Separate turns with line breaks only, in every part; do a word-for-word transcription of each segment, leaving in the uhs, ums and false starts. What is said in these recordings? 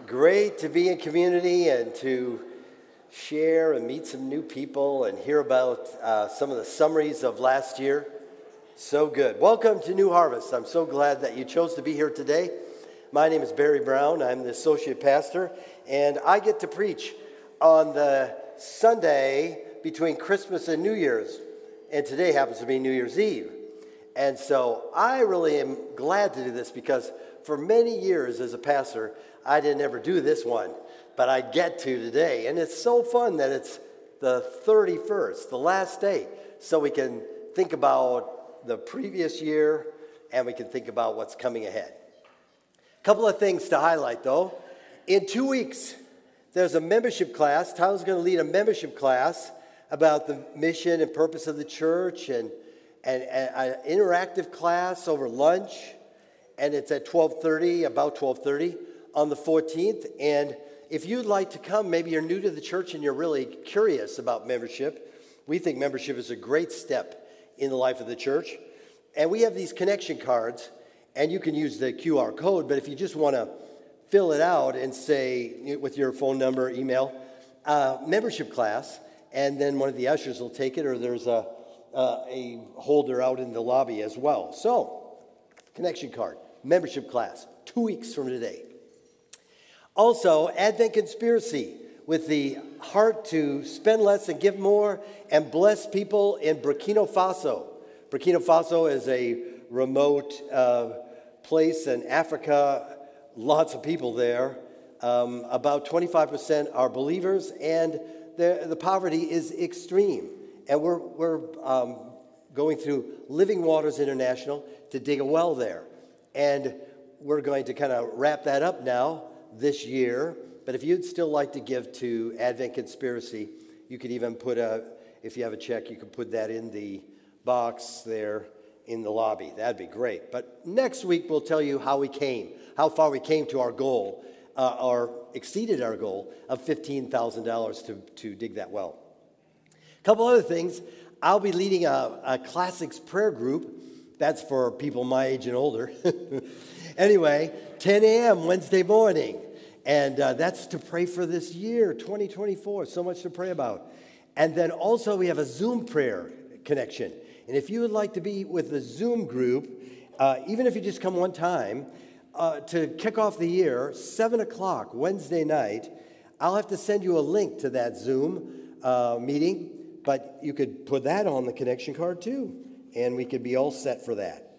Great to be in community and to share and meet some new people and hear about uh, some of the summaries of last year. So good. Welcome to New Harvest. I'm so glad that you chose to be here today. My name is Barry Brown. I'm the associate pastor, and I get to preach on the Sunday between Christmas and New Year's, and today happens to be New Year's Eve. And so I really am glad to do this because for many years as a pastor, I didn't ever do this one, but I get to today. And it's so fun that it's the thirty-first, the last day, so we can think about the previous year and we can think about what's coming ahead. A couple of things to highlight, though. In two weeks, there's a membership class. Tyler's going to lead a membership class about the mission and purpose of the church, and, and, and an interactive class over lunch. And it's at twelve thirty, about twelve thirty on the fourteenth. And if you'd like to come, maybe you're new to the church and you're really curious about membership. We think membership is a great step in the life of the church. And we have these connection cards, and you can use the Q R code, but if you just want to fill it out and say, with your phone number, email, uh, membership class, and then one of the ushers will take it, or there's a, uh, a holder out in the lobby as well. So, connection card, membership class, two weeks from today. Also, Advent Conspiracy, with the heart to spend less and give more and bless people in Burkina Faso. Burkina Faso is a remote uh, place in Africa, lots of people there. Um, about twenty-five percent are believers, and the, the poverty is extreme. And we're, we're um, going through Living Waters International to dig a well there. And we're going to kind of wrap that up now this year. But if you'd still like to give to Advent Conspiracy, you could even put a, if you have a check, you could put that in the box there in the lobby. That'd be great. But next week, we'll tell you how we came, how far we came to our goal, uh, or exceeded our goal of fifteen thousand dollars to, to dig that well. A couple other things. I'll be leading a, a classics prayer group. That's for people my age and older. Anyway, ten a.m. Wednesday morning. And uh, that's to pray for this year, twenty twenty-four. So much to pray about. And then also we have a Zoom prayer connection. And if you would like to be with the Zoom group, uh, even if you just come one time, uh, to kick off the year, seven o'clock Wednesday night, I'll have to send you a link to that Zoom uh, meeting. But you could put that on the connection card too. And we could be all set for that.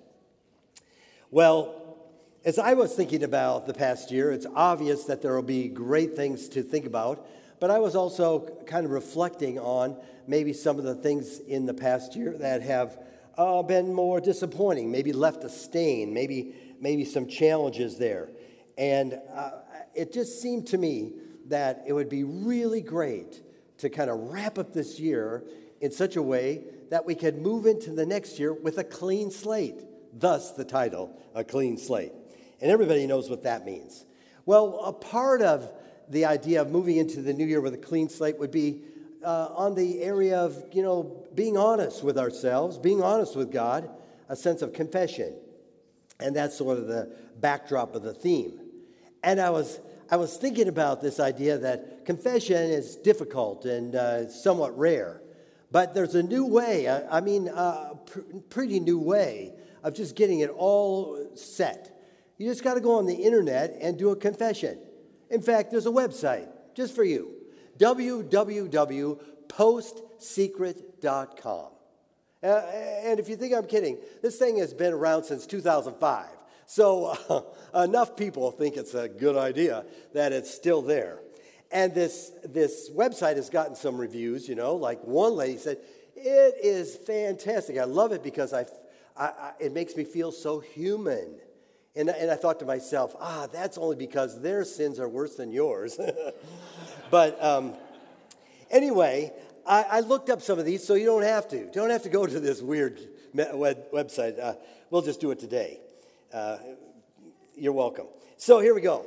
Well, as I was thinking about the past year, it's obvious that there will be great things to think about, but I was also kind of reflecting on maybe some of the things in the past year that have uh, been more disappointing, maybe left a stain, maybe, maybe some challenges there. And uh, it just seemed to me that it would be really great to kind of wrap up this year in such a way that we could move into the next year with a clean slate. Thus the title, A Clean Slate. And everybody knows what that means. Well, a part of the idea of moving into the new year with a clean slate would be uh, on the area of, you know, being honest with ourselves, being honest with God, a sense of confession. And that's sort of the backdrop of the theme. And I was I was thinking about this idea that confession is difficult and uh, somewhat rare. But there's a new way, I, I mean, a pr- pretty new way of just getting it all set. You just got to go on the internet and do a confession. In fact, there's a website just for you, w w w dot post secret dot com. Uh, and if you think I'm kidding, this thing has been around since two thousand five. So uh, enough people think it's a good idea that it's still there. And this, this website has gotten some reviews, you know, like one lady said, it is fantastic. I love it because I, I, I, it makes me feel so human. And, and I thought to myself, ah, that's only because their sins are worse than yours. But um, anyway, I, I looked up some of these so you don't have to. You don't have to go to this weird web, website. Uh, we'll just do it today. Uh, you're welcome. So here we go.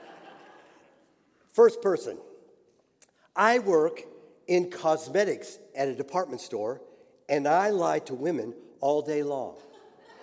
First person. I work in cosmetics at a department store, and I lie to women all day long.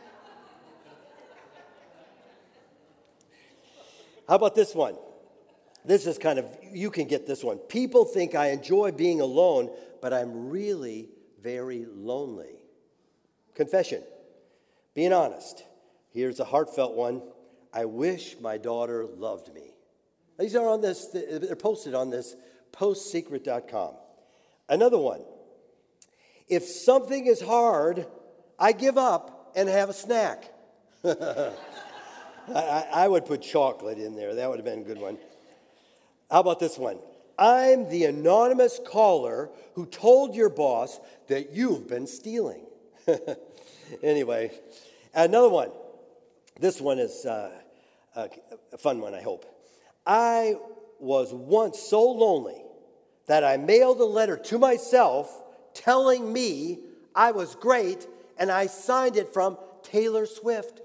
How about this one? This is kind of, you can get this one. People think I enjoy being alone, but I'm really very lonely. Confession. Being honest. Here's a heartfelt one. I wish my daughter loved me. These are on this, they're posted on this post secret dot com. Another one. If something is hard, I give up and have a snack. I, I would put chocolate in there. That would have been a good one. How about this one? I'm the anonymous caller who told your boss that you've been stealing. Anyway, another one. This one is uh, a fun one, I hope. I was once so lonely that I mailed a letter to myself telling me I was great, and I signed it from Taylor Swift.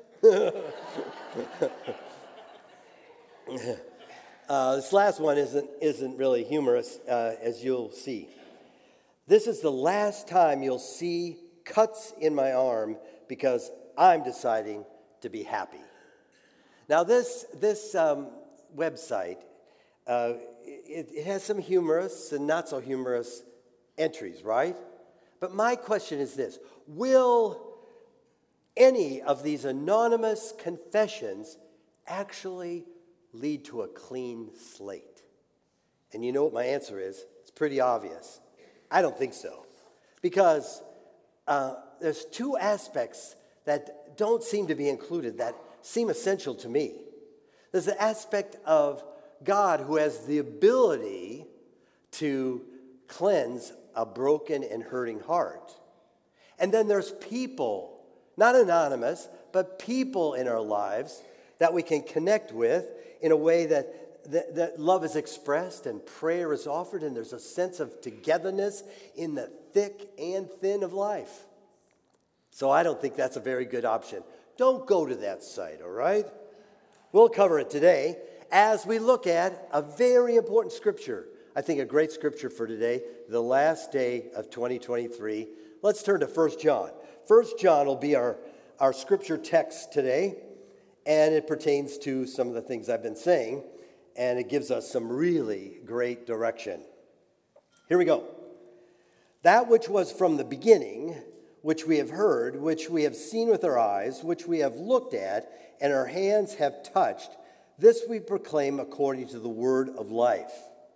Uh, this last one isn't, isn't really humorous, uh, as you'll see. This is the last time you'll see cuts in my arm because I'm deciding to be happy. Now, this, this um, website, uh, it, it has some humorous and not so humorous entries, right? But my question is this. Will any of these anonymous confessions actually lead to a clean slate? And you know what my answer is? It's pretty obvious. I don't think so. Because uh, there's two aspects that don't seem to be included that seem essential to me. There's the aspect of God who has the ability to cleanse a broken and hurting heart. And then there's people, not anonymous, but people in our lives that we can connect with in a way that, that, that love is expressed and prayer is offered, and there's a sense of togetherness in the thick and thin of life. So I don't think that's a very good option. Don't go to that site, all right? We'll cover it today as we look at a very important scripture. I think a great scripture for today, the last day of twenty twenty-three. Let's turn to First John. First John will be our, our scripture text today. And it pertains to some of the things I've been saying, and it gives us some really great direction. Here we go. That which was from the beginning, which we have heard, which we have seen with our eyes, which we have looked at, and our hands have touched, this we proclaim according to the word of life.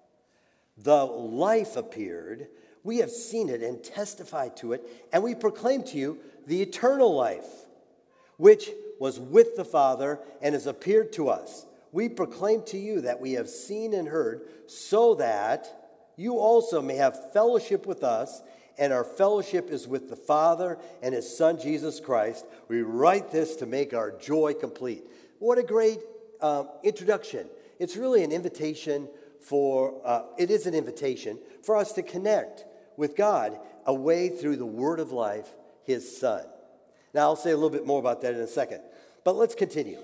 The life appeared, we have seen it and testified to it, and we proclaim to you the eternal life, which was with the Father and has appeared to us. We proclaim to you that we have seen and heard, so that you also may have fellowship with us, and our fellowship is with the Father and his Son, Jesus Christ. We write this to make our joy complete. What a great um, introduction. It's really an invitation for, uh, it is an invitation for us to connect with God away through the word of life, his Son. Now, I'll say a little bit more about that in a second, but let's continue.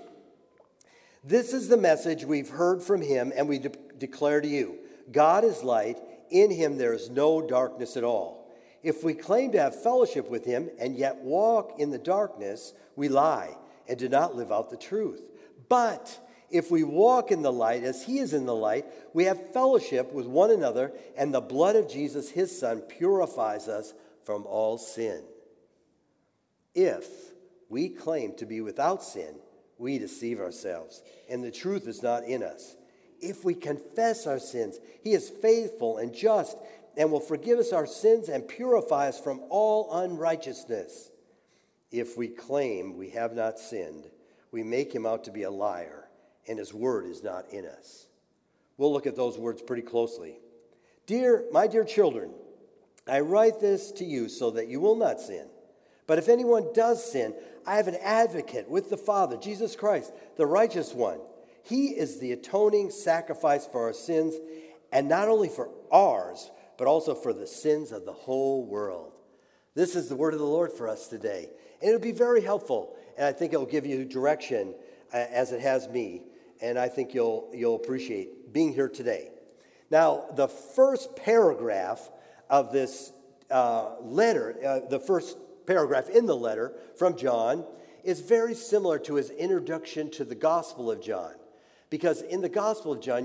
This is the message we've heard from him, and we de- declare to you. God is light. In him there is no darkness at all. If we claim to have fellowship with him and yet walk in the darkness, we lie and do not live out the truth. But if we walk in the light as he is in the light, we have fellowship with one another, and the blood of Jesus, his Son, purifies us from all sin. If we claim to be without sin, we deceive ourselves, and the truth is not in us. If we confess our sins, he is faithful and just and will forgive us our sins and purify us from all unrighteousness. If we claim we have not sinned, we make him out to be a liar, and his word is not in us. We'll look at those words pretty closely. Dear, my dear children, I write this to you so that you will not sin. But if anyone does sin, I have an advocate with the Father, Jesus Christ, the righteous one. He is the atoning sacrifice for our sins, and not only for ours, but also for the sins of the whole world. This is the word of the Lord for us today. And it'll be very helpful, and I think it'll give you direction uh, as it has me, and I think you'll, you'll appreciate being here today. Now, the first paragraph of this uh, letter, uh, the first paragraph in the letter from John is very similar to his introduction to the Gospel of John. Because in the Gospel of John, you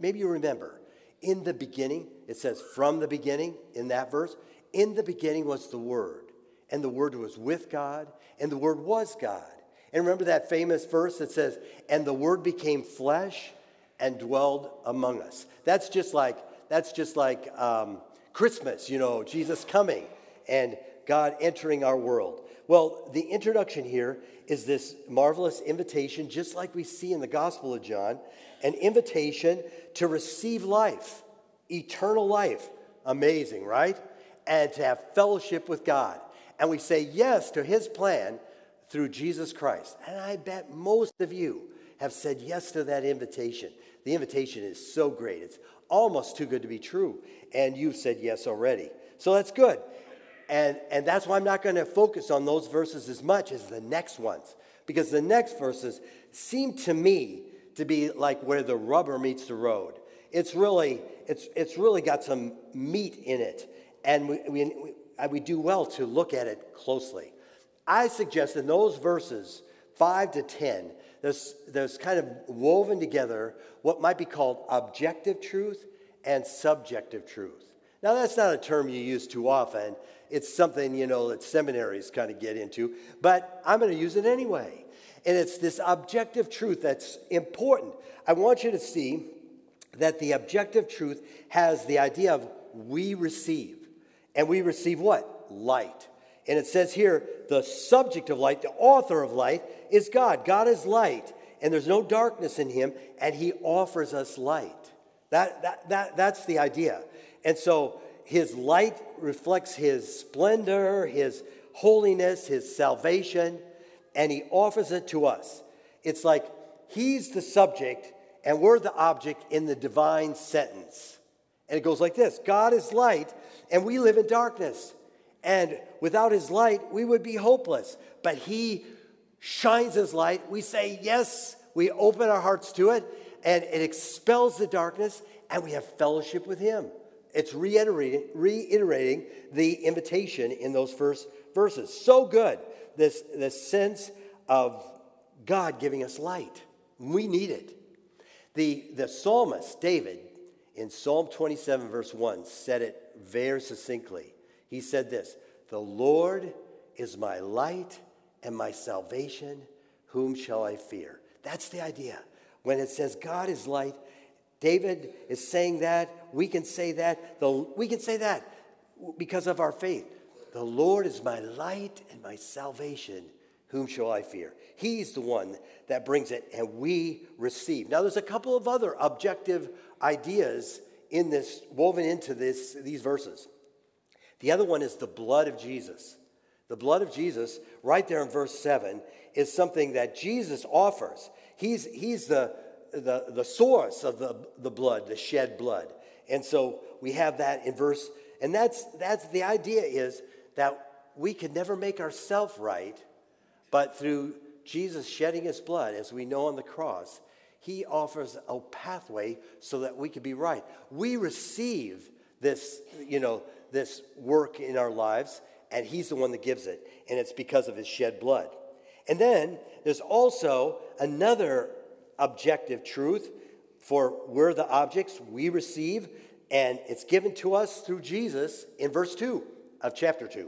maybe you remember, in the beginning, it says from the beginning in that verse, in the beginning was the Word, and the Word was with God, and the Word was God. And remember that famous verse that says, and the Word became flesh and dwelled among us. That's just like, that's just like um, Christmas, you know, Jesus coming and God entering our world. Well, the introduction here is this marvelous invitation, just like we see in the Gospel of John, an invitation to receive life, eternal life. Amazing, right? And to have fellowship with God. And we say yes to his plan through Jesus Christ. And I bet most of you have said yes to that invitation. The invitation is so great. It's almost too good to be true. And you've said yes already. So that's good. And, and that's why I'm not going to focus on those verses as much as the next ones. Because the next verses seem to me to be like where the rubber meets the road. It's really, it's, it's really got some meat in it. And we, we, we do well to look at it closely. I suggest in those verses, five to ten, there's, there's kind of woven together what might be called objective truth and subjective truth. Now, that's not a term you use too often. It's something, you know, that seminaries kind of get into. But I'm going to use it anyway. And it's this objective truth that's important. I want you to see that the objective truth has the idea of we receive. And we receive what? Light. And it says here, the subject of light, the author of light, is God. God is light, and there's no darkness in him, and he offers us light. That, that, that, that's the idea. And so his light reflects his splendor, his holiness, his salvation, and he offers it to us. It's like he's the subject, and we're the object in the divine sentence. And it goes like this: God is light, and we live in darkness. And without his light, we would be hopeless. But he shines his light. We say yes. We open our hearts to it. And it expels the darkness. And we have fellowship with him. It's reiterating, reiterating the invitation in those first verses. So good. This, this sense of God giving us light. We need it. The, the psalmist, David, in Psalm twenty-seven, verse one, said it very succinctly. He said this: the Lord is my light and my salvation. Whom shall I fear? That's the idea. When it says God is light, David is saying that. We can say that. The, we can say that because of our faith. The Lord is my light and my salvation. Whom shall I fear? He's the one that brings it, and we receive. Now, there's a couple of other objective ideas in this, woven into this, these verses. The other one is the blood of Jesus. The blood of Jesus, right there in verse seven, is something that Jesus offers. He's, he's the, the, the source of the, the blood, the shed blood. And so we have that in verse, and that's, that's the idea is that we could never make ourselves right, but through Jesus shedding his blood, as we know on the cross, he offers a pathway so that we can be right. We receive this, you know, this work in our lives, and he's the one that gives it, and it's because of his shed blood. And then there's also another objective truth, for we're the objects we receive, and it's given to us through Jesus in verse two of chapter two.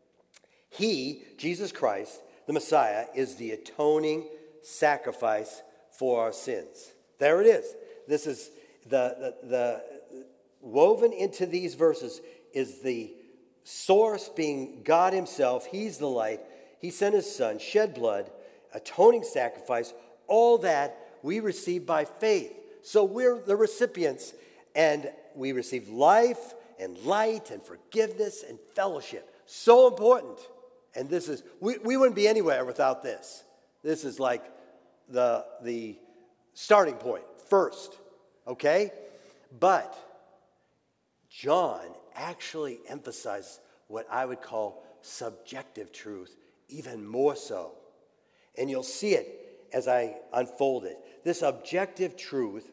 He, Jesus Christ, the Messiah, is the atoning sacrifice for our sins. There it is. This is the, the, the woven into these verses is the source being God himself. He's the light. He sent his son, shed blood, atoning sacrifice, all that we receive by faith. So we're the recipients, and we receive life and light and forgiveness and fellowship. So important. And this is, we, we wouldn't be anywhere without this. This is like the, the starting point first, okay? But John actually emphasizes what I would call subjective truth even more so. And you'll see it as I unfold it. This objective truth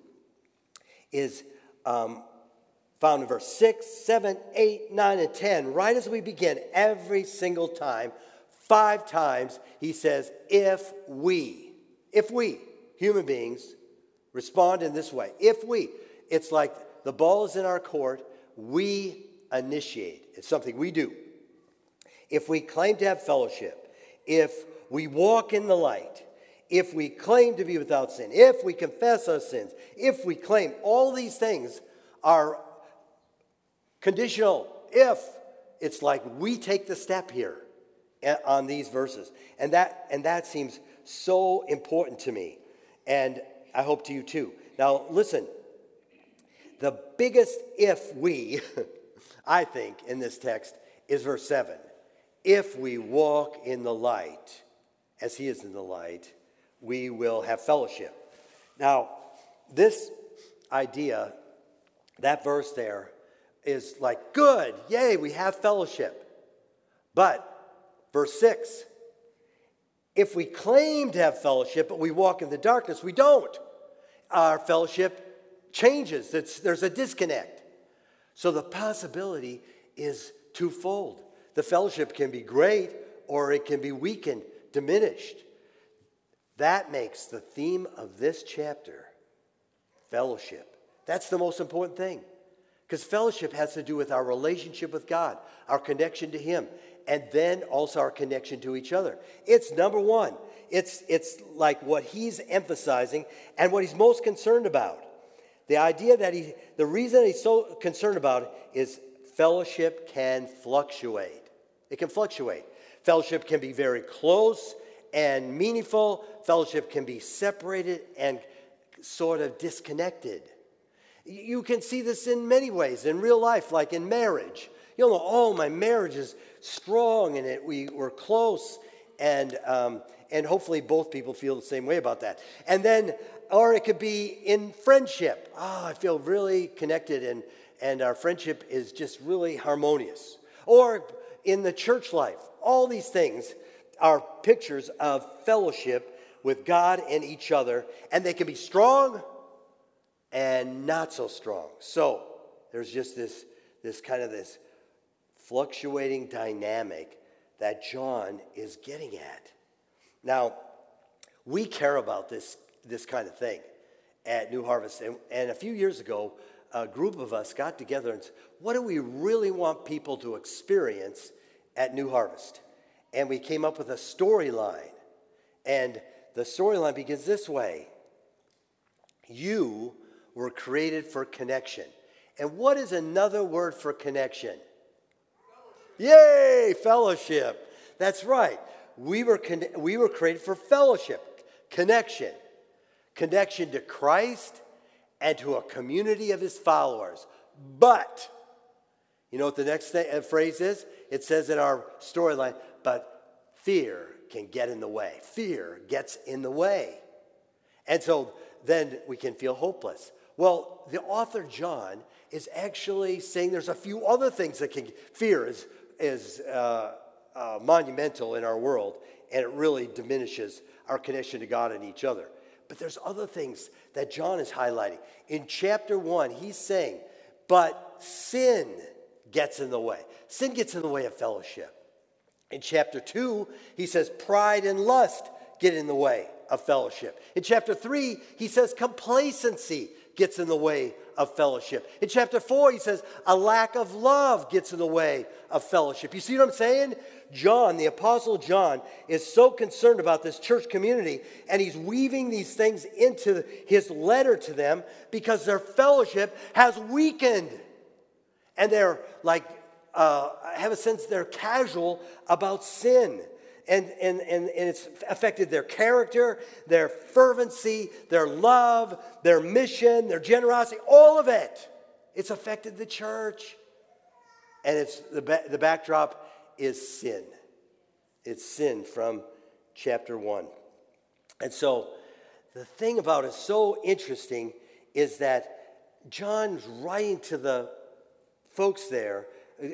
is um, found in verse six, seven, eight, nine, and ten. Right as we begin, every single time, five times, he says, if we, if we, human beings, respond in this way. If we, It's like the ball is in our court. We initiate. It's something we do. If we claim to have fellowship, if we walk in the light, if we claim to be without sin, if we confess our sins, if we claim, all these things are conditional. If it's like we take the step here on these verses. And that, and that seems so important to me. And I hope to you too. Now, listen. The biggest if we, I think, in this text is verse seven. If we walk in the light, as he is in the light, we will have fellowship. Now, this idea, that verse there, is like, good, yay, we have fellowship. But, verse six, if we claim to have fellowship, but we walk in the darkness, we don't. Our fellowship changes. It's, there's a disconnect. So the possibility is twofold. The fellowship can be great, or it can be weakened, diminished. That makes the theme of this chapter fellowship. That's the most important thing. Because fellowship has to do with our relationship with God, our connection to him, and then also our connection to each other. It's number one. It's, it's like what he's emphasizing and what he's most concerned about. The idea that he, the reason he's so concerned about it is fellowship can fluctuate. It can fluctuate. Fellowship can be very close and meaningful. Fellowship can be separated and sort of disconnected. You can see this in many ways in real life, like in marriage. You'll know, oh, my marriage is strong and it, we, we're close, and um, and hopefully both people feel the same way about that. And then, or it could be in friendship. Oh, I feel really connected, and, and our friendship is just really harmonious. Or in the church life, all these things are pictures of fellowship with God and each other, and they can be strong and not so strong. So there's just this, this kind of this fluctuating dynamic that John is getting at. Now, we care about this, this kind of thing at New Harvest. And, and a few years ago, a group of us got together and said, what do we really want people to experience at New Harvest? And we came up with a storyline. And the storyline begins this way. You were created for connection. And what is another word for connection? Fellowship. Yay, fellowship. That's right. We were, con- we were created for fellowship, connection. Connection to Christ and to a community of his followers. But, you know what the next th- phrase is? It says in our storyline, but fear can get in the way. Fear gets in the way. And so then we can feel hopeless. Well, the author John is actually saying there's a few other things that can, fear is, is uh, uh, monumental in our world, and it really diminishes our connection to God and each other. But there's other things that John is highlighting. In chapter one, he's saying, but sin gets in the way. Sin gets in the way of fellowship. In chapter two, he says pride and lust get in the way of fellowship. In chapter three, he says complacency gets in the way of fellowship. In chapter four, he says a lack of love gets in the way of fellowship. You see what I'm saying? John, the Apostle John, is so concerned about this church community, and he's weaving these things into his letter to them because their fellowship has weakened. And they're like, uh, I have a sense they're casual about sin. And, and, and, and it's affected their character, their fervency, their love, their mission, their generosity, all of it. It's affected the church. And it's the, ba- the backdrop is sin. It's sin from chapter one. And so the thing about it so interesting is that John's writing to the folks there.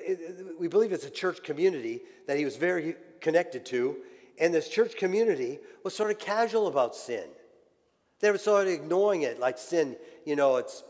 We believe it's a church community that he was very connected to, and this church community was sort of casual about sin. They were sort of ignoring it like sin, you know, it's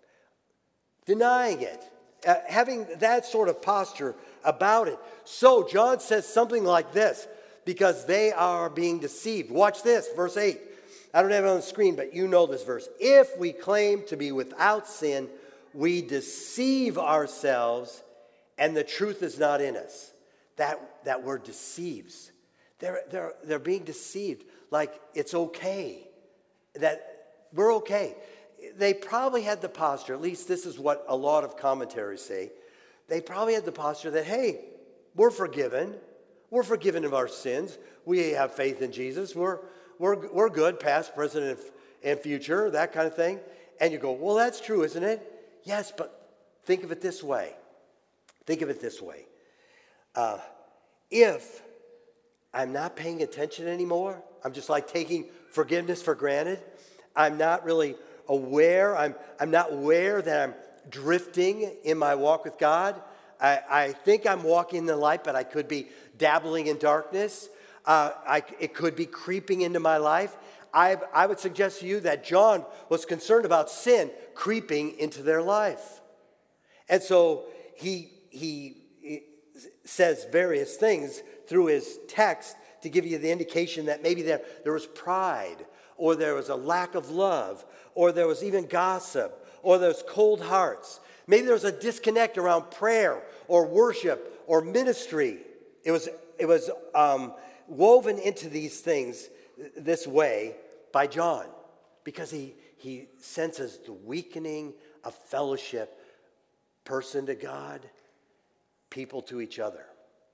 denying it, uh, having that sort of posture about it. So John says something like this, because they are being deceived. Watch this, verse eight. I don't have it on the screen, but you know this verse. If we claim to be without sin, we deceive ourselves, and the truth is not in us. That, that word deceives. They're, they're, they're being deceived like it's okay, that we're okay. They probably had the posture, at least this is what a lot of commentaries say, they probably had the posture that, hey, we're forgiven. We're forgiven of our sins. We have faith in Jesus. We're, we're, we're good, past, present, and, and future, that kind of thing. And you go, well, that's true, isn't it? Yes, but think of it this way. Think of it this way. Uh, if I'm not paying attention anymore, I'm just like taking forgiveness for granted. I'm not really aware. I'm, I'm not aware that I'm drifting in my walk with God. I, I think I'm walking in the light, but I could be dabbling in darkness. Uh, I, it could be creeping into my life. I, I would suggest to you that John was concerned about sin creeping into their life. And so he, he, he says various things through his text to give you the indication that maybe there, there was pride, or there was a lack of love, or there was even gossip, or there's cold hearts. Maybe there was a disconnect around prayer or worship or ministry. It was, it was um, woven into these things this way by John, because he, he senses the weakening of fellowship, person to God, people to each other.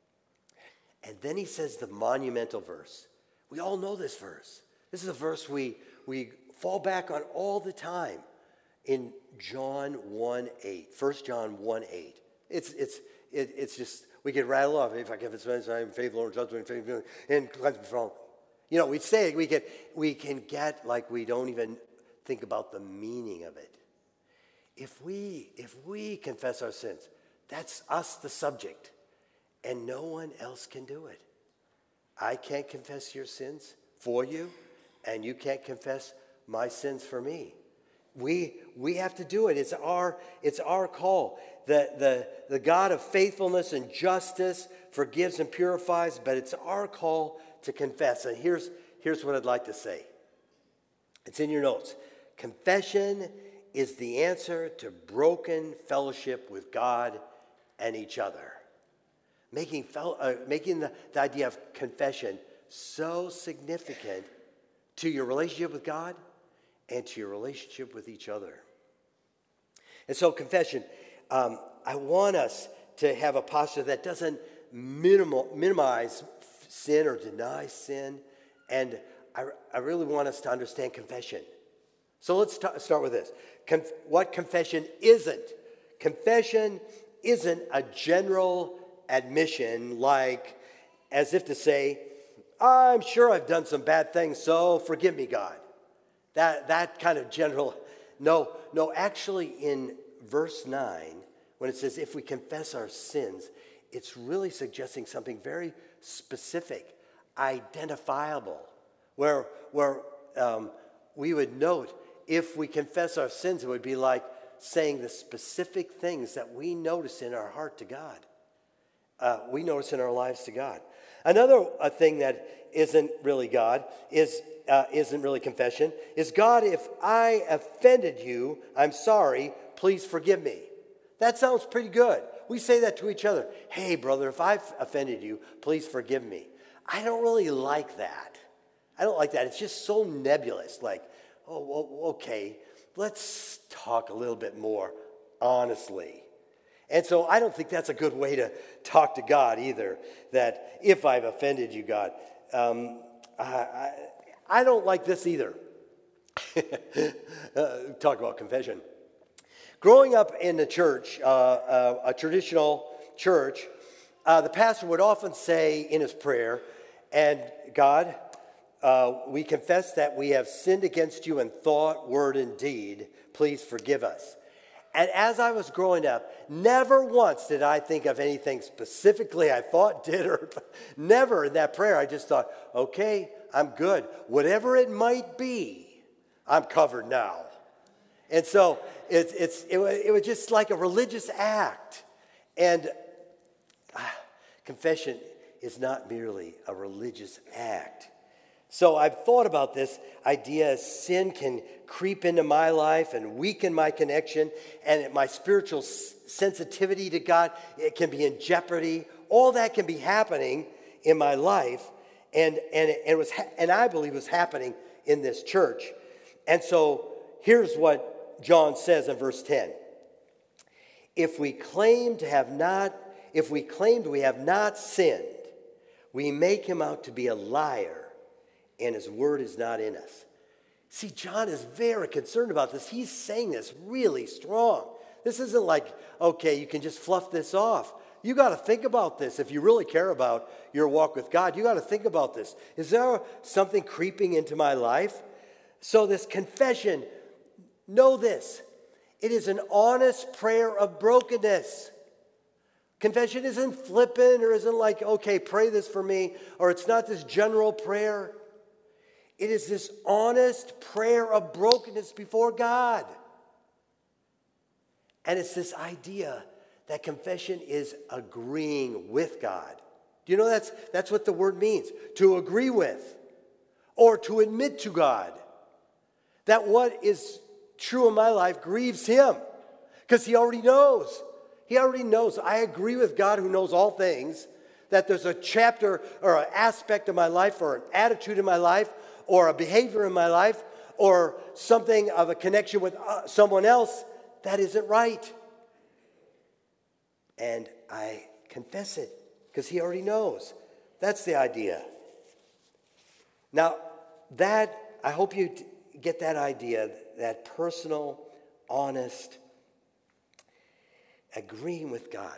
And then he says the monumental verse. We all know this verse. This is a verse we, we fall back on all the time in John one eight. First John one eight. It's, it's, it, it's just, we could rattle off, if I confess my sins, I am faithful and just and faithful and cleanse me from all. You know, we'd say it, we can, we can get like we don't even think about the meaning of it. If we, if we confess our sins, that's us, the subject, and no one else can do it. I can't confess your sins for you, and you can't confess my sins for me. We, we have to do it. It's our, it's our call. The, the, the God of faithfulness and justice forgives and purifies, but it's our call to confess. And here's, here's what I'd like to say. It's in your notes. Confession is the answer to broken fellowship with God and each other. Making, fel- uh, making the, the idea of confession so significant to your relationship with God and to your relationship with each other. And so confession, um, I want us to have a posture that doesn't minimal, minimize sin or deny sin. And I, I really want us to understand confession. So let's t- start with this. Conf- what confession isn't. Confession isn't a general admission, like as if to say, I'm sure I've done some bad things, so forgive me, God. That, that kind of general, no, no, actually in verse nine, when it says if we confess our sins, it's really suggesting something very specific, identifiable, where, where um, we would note if we confess our sins, it would be like saying the specific things that we notice in our heart to God. Uh, we notice in our lives to God. Another uh, thing that isn't really God, is, uh, isn't really confession, is God, if I offended you, I'm sorry, please forgive me. That sounds pretty good. We say that to each other. Hey, brother, if I've offended you, please forgive me. I don't really like that. I don't like that. It's just so nebulous. Like, oh, okay, let's talk a little bit more honestly. And so I don't think that's a good way to talk to God either, that if I've offended you, God. Um, I, I, I don't like this either. uh, talk about confession. Growing up in the church, uh, uh, a traditional church, uh, the pastor would often say in his prayer, and God, uh, we confess that we have sinned against you in thought, word, and deed. Please forgive us. And as I was growing up, never once did I think of anything specifically I thought, did, or never in that prayer. I just thought, okay, I'm good. Whatever it might be, I'm covered now. And so it's, it's, it, it was just like a religious act. And ah, confession is not merely a religious act. So I've thought about this idea: sin can creep into my life and weaken my connection, and my spiritual s- sensitivity to God, it can be in jeopardy. All that can be happening in my life, and and it, it was ha- and I believe it was happening in this church. And so here's what John says in verse ten: If we claim to have not, if we claimed we have not sinned, we make him out to be a liar, and his word is not in us. See, John is very concerned about this. He's saying this really strong. This isn't like, okay, you can just fluff this off. You got to think about this. If you really care about your walk with God, you got to think about this. Is there something creeping into my life? So this confession, know this: it is an honest prayer of brokenness. Confession isn't flippant or isn't like, okay, pray this for me, or it's not this general prayer. It is this honest prayer of brokenness before God. And it's this idea that confession is agreeing with God. Do you know that's, that's what the word means? To agree with, or to admit to God that what is true in my life grieves him, because he already knows. He already knows. I agree with God, who knows all things, that there's a chapter or an aspect of my life or an attitude in my life or a behavior in my life or something of a connection with uh, someone else that isn't right. And I confess it because he already knows. That's the idea. Now, that, I hope you t- get that idea, that personal, honest, agreeing with God.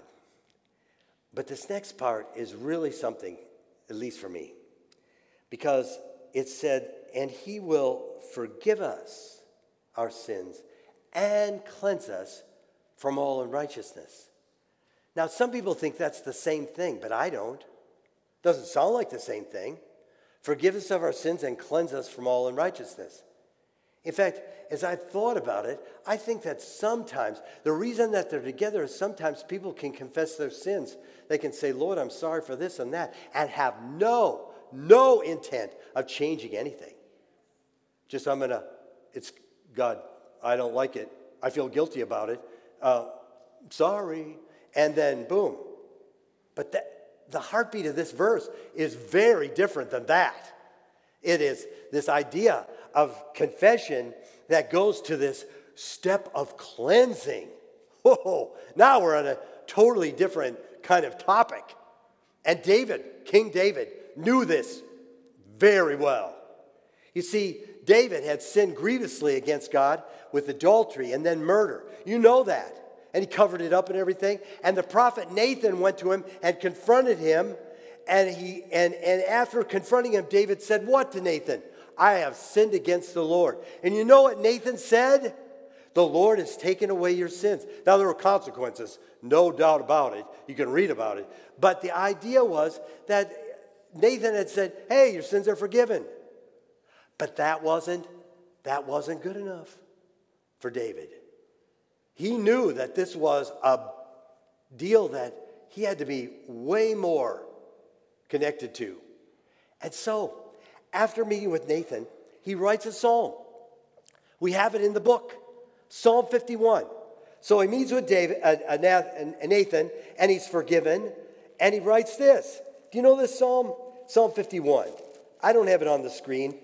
But this next part is really something, at least for me, because it said, and he will forgive us our sins and cleanse us from all unrighteousness. Now, some people think that's the same thing, but I don't. Doesn't sound like the same thing. Forgive us of our sins and cleanse us from all unrighteousness. In fact, as I've thought about it, I think that sometimes, the reason that they're together is sometimes people can confess their sins. They can say, Lord, I'm sorry for this and that, and have no, no intent of changing anything. Just, I'm going to, it's, God, I don't like it. I feel guilty about it. Uh, sorry. And then, boom. But that, the heartbeat of this verse is very different than that. It is this idea of confession that goes to this step of cleansing. Whoa, now we're on a totally different kind of topic. And David, King David, knew this very well. You see, David had sinned grievously against God with adultery and then murder. You know that. And he covered it up and everything. And the prophet Nathan went to him and confronted him. And he and, and after confronting him, David said, what to Nathan? I have sinned against the Lord. And you know what Nathan said? The Lord has taken away your sins. Now, there were consequences, no doubt about it. You can read about it. But the idea was that Nathan had said, hey, your sins are forgiven. But that wasn't, that wasn't good enough for David. He knew that this was a deal that he had to be way more connected to. And so, after meeting with Nathan, he writes a psalm. We have it in the book, Psalm fifty-one. So he meets with David, uh, uh, Nathan, and he's forgiven, and he writes this. Do you know this psalm? Psalm fifty-one. I don't have it on the screen,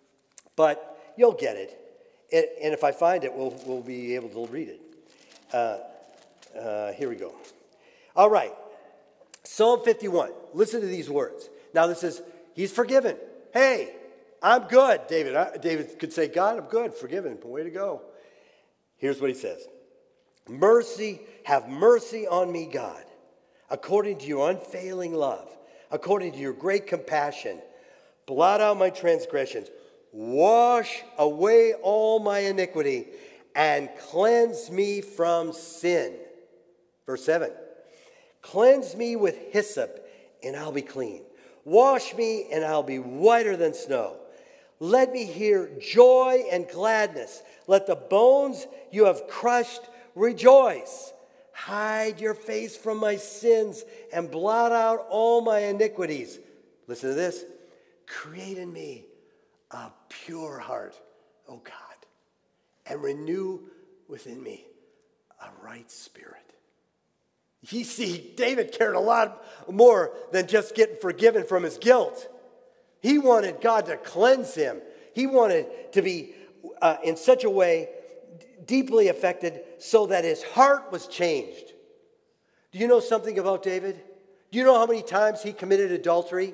but you'll get it. it and if I find it, we'll, we'll be able to read it. Uh, uh, here we go. All right. Psalm fifty-one. Listen to these words. Now this is, he's forgiven. Hey, I'm good, David. I, David could say, God, I'm good, forgiven. Way to go. Here's what he says. Mercy, have mercy on me, God, according to your unfailing love, according to your great compassion. Blot out my transgressions. Wash away all my iniquity and cleanse me from sin. Verse seven. Cleanse me with hyssop and I'll be clean. Wash me and I'll be whiter than snow. Let me hear joy and gladness. Let the bones you have crushed rejoice. Hide your face from my sins and blot out all my iniquities. Listen to this. Create in me a pure heart, O God, and renew within me a right spirit. You see, David cared a lot more than just getting forgiven from his guilt. He wanted God to cleanse him. He wanted to be uh, in such a way d- deeply affected so that his heart was changed. Do you know something about David? Do you know how many times he committed adultery?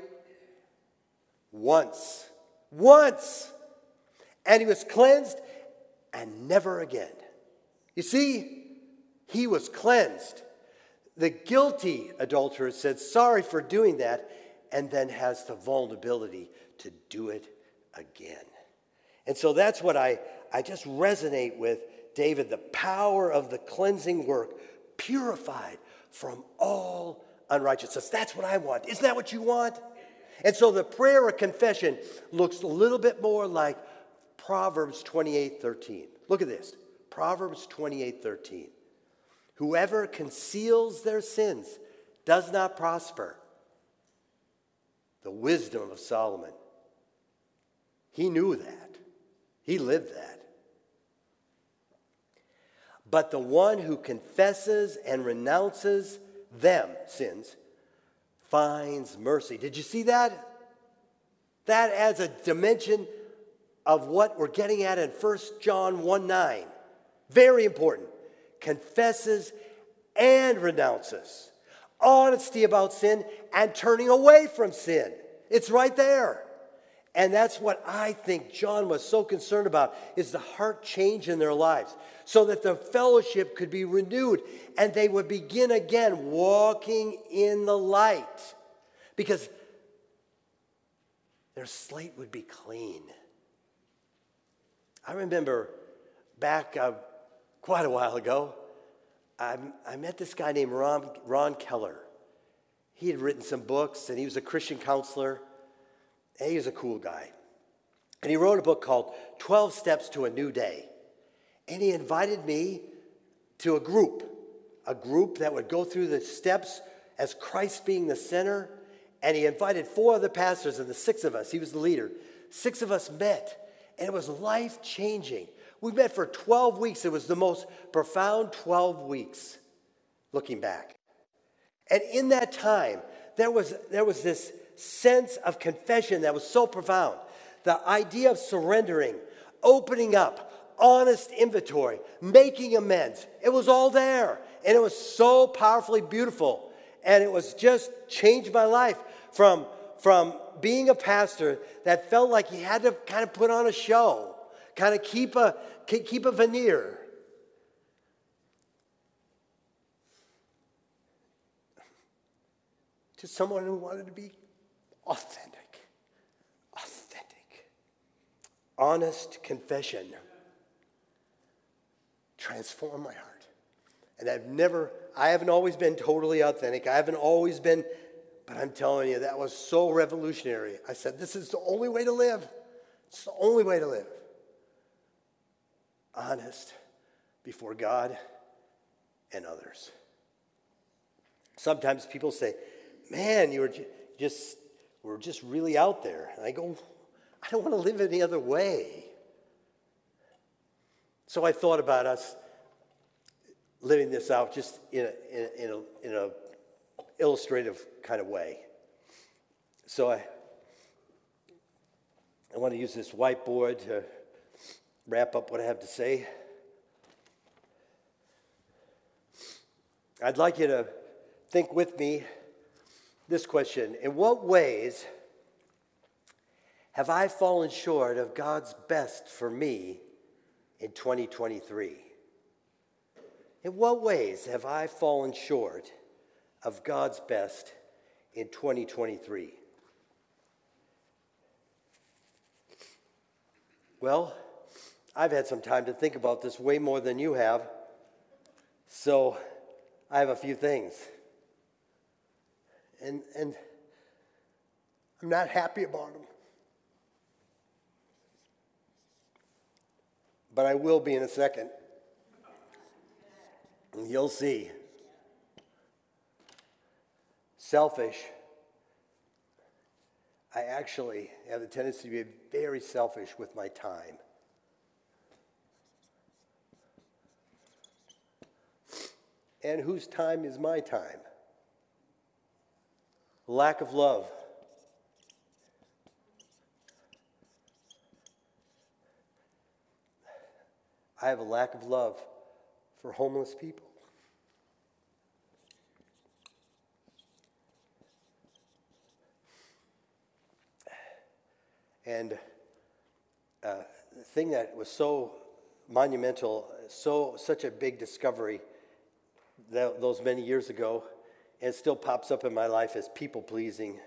Once. Once. And he was cleansed and never again. You see, he was cleansed. The guilty adulterer said sorry for doing that and then has the vulnerability to do it again. And so that's what I, I just resonate with David, the power of the cleansing work, purified from all unrighteousness. That's what I want. Isn't that what you want? And so the prayer of confession looks a little bit more like Proverbs twenty-eight thirteen. Look at this. Proverbs twenty-eight thirteen. Whoever conceals their sins does not prosper. The wisdom of Solomon. He knew that. He lived that. But the one who confesses and renounces them, sins, finds mercy. Did you see that? That adds a dimension of what we're getting at in First John one nine. Very important. Confesses and renounces. Honesty about sin and turning away from sin. It's right there. And that's what I think John was so concerned about, is the heart change in their lives, so that the fellowship could be renewed and they would begin again walking in the light, because their slate would be clean. I remember back uh, quite a while ago, I, I met this guy named Ron, Ron Keller. He had written some books, and he was a Christian counselor. And he was a cool guy. And he wrote a book called twelve Steps to a New Day. And he invited me to a group, a group that would go through the steps as Christ being the center. And he invited four other pastors, and the six of us, he was the leader, six of us met. And it was life-changing. We met for twelve weeks. It was the most profound twelve weeks, looking back. And in that time, there was, there was this sense of confession that was so profound. The idea of surrendering, opening up, honest inventory, making amends. It was all there. And it was so powerfully beautiful. And it was just changed my life from, from being a pastor that felt like he had to kind of put on a show, kind of keep a, keep a veneer. To someone who wanted to be authentic, authentic, honest confession transformed my heart. And I've never, I haven't always been totally authentic. I haven't always been, but I'm telling you, that was so revolutionary. I said, this is the only way to live. It's the only way to live. Honest before God and others. Sometimes people say, man, you were just, we're just really out there. And I go, I don't want to live any other way. So I thought about us living this out just in a, in a, in a, in a illustrative kind of way. So I, I want to use this whiteboard to wrap up what I have to say. I'd like you to think with me this question: in what ways have I fallen short of God's best for me in twenty twenty-three? In what ways have I fallen short of God's best in twenty twenty-three? Well, I've had some time to think about this, way more than you have. So I have a few things. And, and I'm not happy about them. But I will be in a second. And you'll see. Selfish. I actually have the tendency to be very selfish with my time. And whose time is my time? Lack of love. I have a lack of love for homeless people. And uh, the thing that was so monumental, so such a big discovery that, those many years ago, and it still pops up in my life as people pleasing.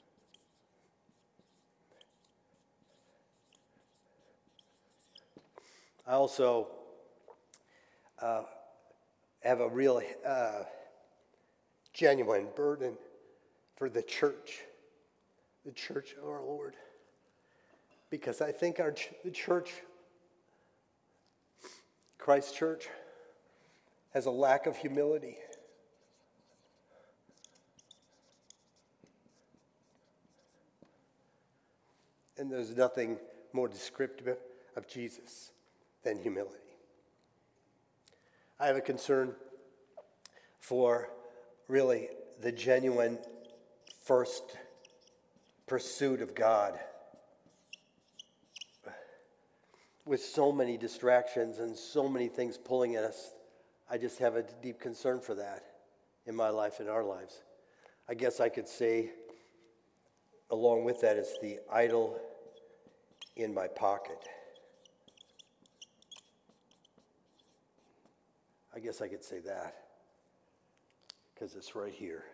I also uh, have a real uh, genuine burden for the church, the church of our Lord. Because I think our ch- the church, Christ Church, has a lack of humility. And there's nothing more descriptive of Jesus than humility. I have a concern for really the genuine first pursuit of God. With so many distractions and so many things pulling at us, I just have a deep concern for that in my life, in our lives. I guess I could say, along with that, is the idol in my pocket. I guess I could say that, because it's right here.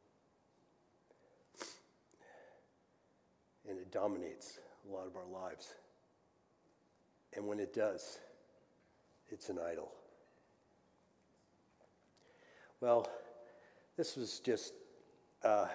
And it dominates a lot of our lives. And when it does, it's an idol. Well, this was just uh,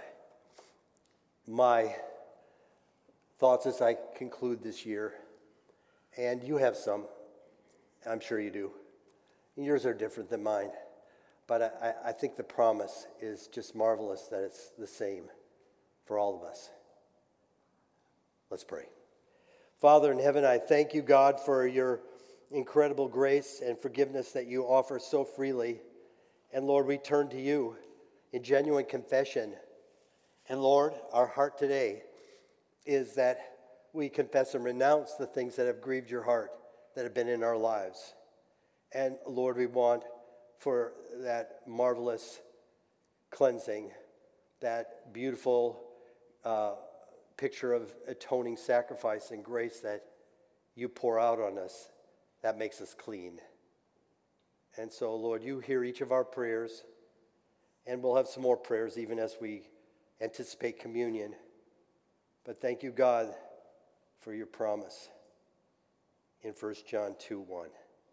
my thoughts as I conclude this year. And you have some. I'm sure you do. Yours are different than mine. But I, I think the promise is just marvelous that it's the same for all of us. Let's pray. Father in heaven, I thank you, God, for your incredible grace and forgiveness that you offer so freely. And Lord, we turn to you in genuine confession. And Lord, our heart today is that we confess and renounce the things that have grieved your heart, that have been in our lives. And Lord, we want for that marvelous cleansing, that beautiful uh, picture of atoning sacrifice and grace that you pour out on us, that makes us clean. And so, Lord, you hear each of our prayers, and we'll have some more prayers even as we anticipate communion. But thank you, God, for your promise in First John two one.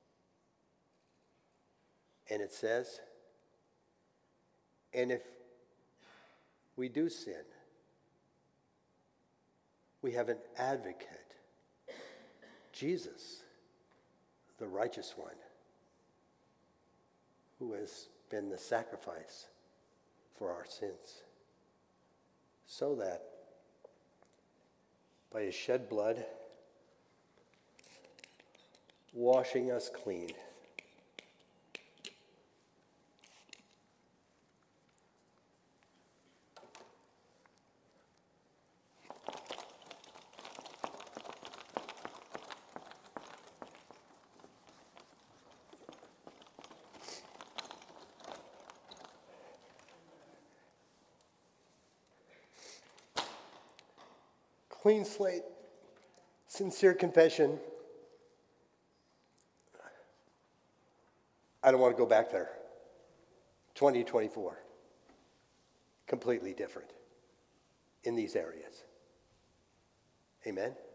And it says, and if we do sin, we have an advocate, Jesus, the righteous one, who has been the sacrifice for our sins, so that by his shed blood, washing us clean, clean slate, sincere confession. I don't want to go back there. twenty twenty-four, completely different in these areas. Amen.